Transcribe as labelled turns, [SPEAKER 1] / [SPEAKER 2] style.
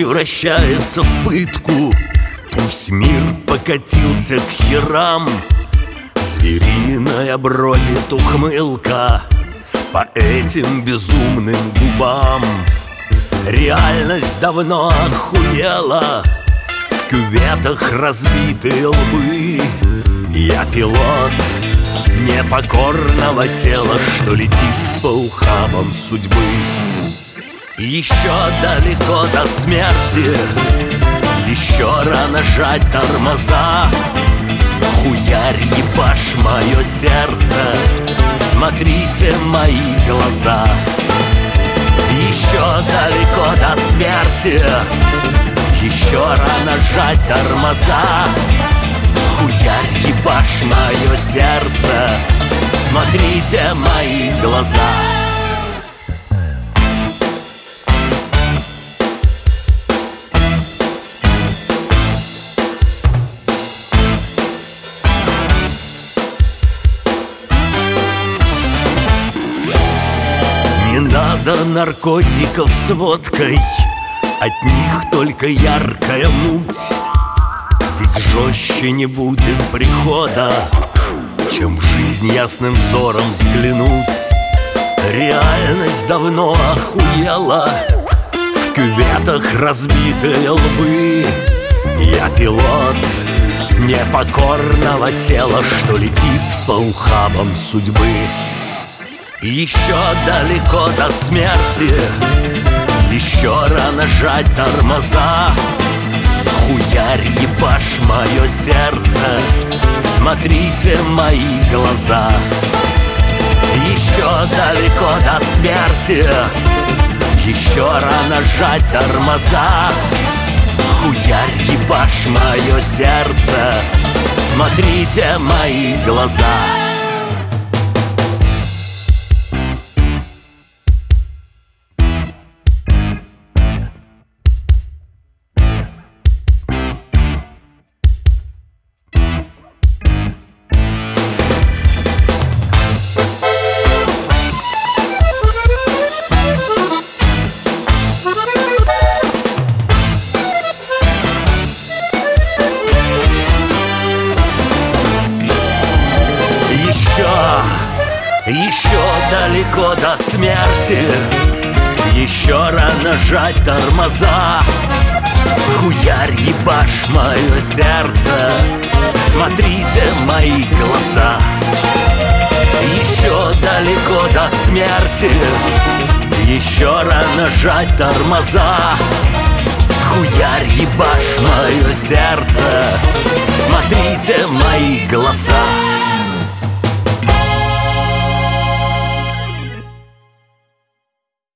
[SPEAKER 1] превращается в пытку. Пусть мир покатился к херам, звериная бродит ухмылка по этим безумным губам. Реальность давно охуела, в кюветах разбитые лбы. Я пилот непокорного тела, что летит по ухабам судьбы. Еще далеко до смерти, еще рано жать тормоза. Хуярь, ебашь мое сердце, смотрите мои глаза. Еще далеко до смерти, еще рано жать тормоза. Хуярь, ебашь мое сердце, смотрите мои глаза. Не надо наркотиков с водкой, от них только яркая муть. Ведь жестче не будет прихода, чем в жизнь ясным взором взглянуть. Реальность давно охуела, в кюветах разбитые лбы. Я пилот непокорного тела, что летит по ухабам судьбы. Еще далеко до смерти, еще рано жать тормоза. Хуярь, ебашь мое сердце, смотрите мои глаза. Еще далеко до смерти, еще рано жать тормоза. Хуярь, ебашь мое сердце, смотрите мои глаза. Еще далеко до смерти, еще рано жать тормоза. Хуярь, ебашь мое сердце, смотрите мои глаза. Еще далеко до смерти, еще рано жать тормоза. Хуярь, ебашь мое сердце, смотрите мои глаза.